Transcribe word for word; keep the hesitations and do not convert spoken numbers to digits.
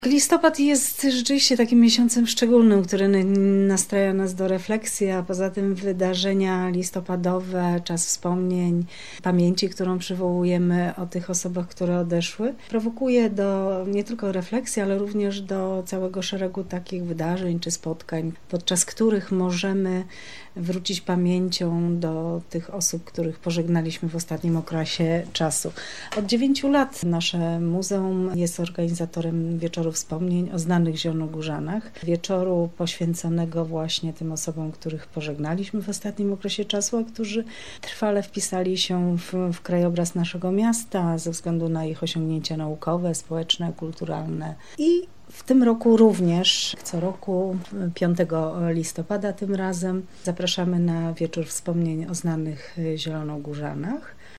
Listopad jest rzeczywiście takim miesiącem szczególnym, który nastraja nas do refleksji, a poza tym wydarzenia listopadowe, czas wspomnień, pamięci, którą przywołujemy o tych osobach, które odeszły, prowokuje do nie tylko refleksji, ale również do całego szeregu takich wydarzeń czy spotkań, podczas których możemy wrócić pamięcią do tych osób, których pożegnaliśmy w ostatnim okresie czasu. Od dziewięciu lat nasze muzeum jest organizatorem wieczoru wspomnień o znanych zielonogórzanach. Wieczoru poświęconego właśnie tym osobom, których pożegnaliśmy w ostatnim okresie czasu, a którzy trwale wpisali się w, w krajobraz naszego miasta ze względu na ich osiągnięcia naukowe, społeczne, kulturalne. I w tym roku również, co roku piątego listopada tym razem zapraszamy na wieczór wspomnień o znanych zielonogórzanach.